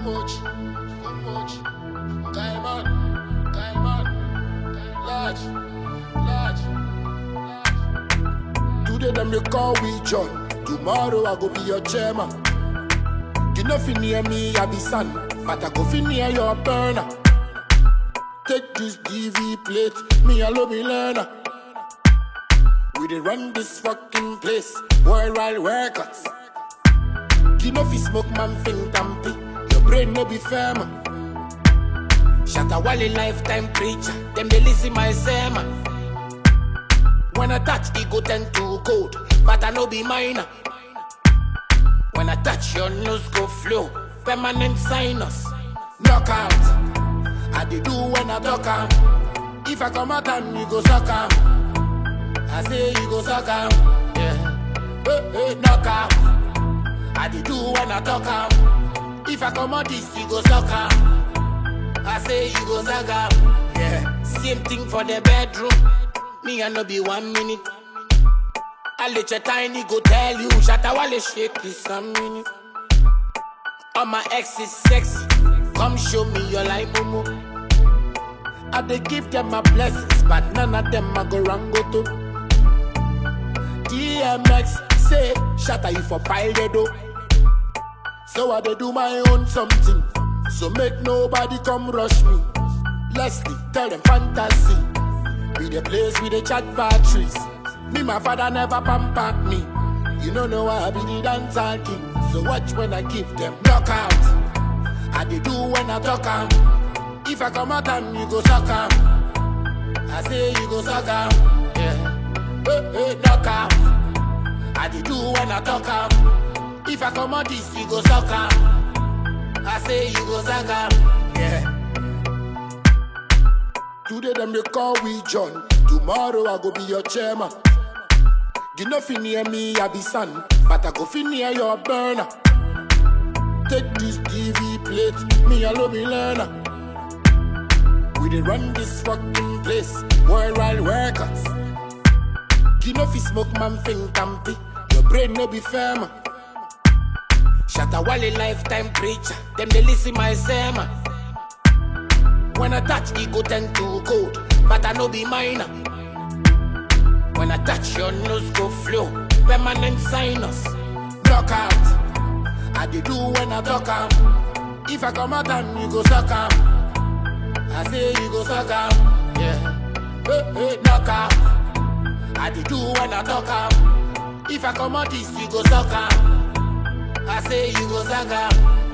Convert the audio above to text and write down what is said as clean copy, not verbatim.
much. Diamond, large. Today them they call we John. Tomorrow I go be your chairman. You know fi near me I be son, but I go fi near your burner. Take this DV plate, me alone be learner. We dey run this fucking place, worldwide workouts. You know fi smoke man think tampy, your brain no be firm. Shatta Wale lifetime preacher, them they listen my sermon. When I touch, it go tend to cold, but I no be minor. When I touch, your nose go flow, permanent sinus. Knockout, I dey do when I talk am. If I come out and you go suck am, I say you go suck am. Yeah, hey, knockout, I dey do when I talk am. If I come out this, you go suck am. I say you go suck am. Yeah, same thing for the bedroom. Me I no be 1 minute. I let your tiny go tell you, Shatta Wale shake this a minute. All my ex is sexy, come show me your life, Momo. I dey give them my blessings, but none of them I go wrong go to. DMX say, Shatta you for pile though. So I dey do my own something, so make nobody come rush me. Leslie, tell them fantasy. Be the place with the chat batteries. Me, my father never pampered me. You don't know why I be the dancer king. So watch when I give them knockout. I dey do when I talk am. If I come out and you go suck am, I say you go suck am. Yeah, hey, knockout. I dey do when I talk am. If I come out this, you go suck am. I say you go suck am. Yeah. Today them they call we John. Tomorrow I go be your chairman. You know fi near me I be son, but I go fi near your burner. Take this DV plate, me alone be learner. We dey run this fucking place, worldwide workouts. You know fi smoke man think tampy, your brain no be firm. Shatta Wale lifetime preacher, them they listen my sermon. When I touch, it go tend to cold, but I no be minor. When I touch, your nose go flow, permanent sinus. Knockout, I dey do when I talk am. If I come out and you go suck am, I say you go suck am. Yeah, hey, knockout, I dey do when I talk am. If I come out this, you go suck am. I say you go suck am.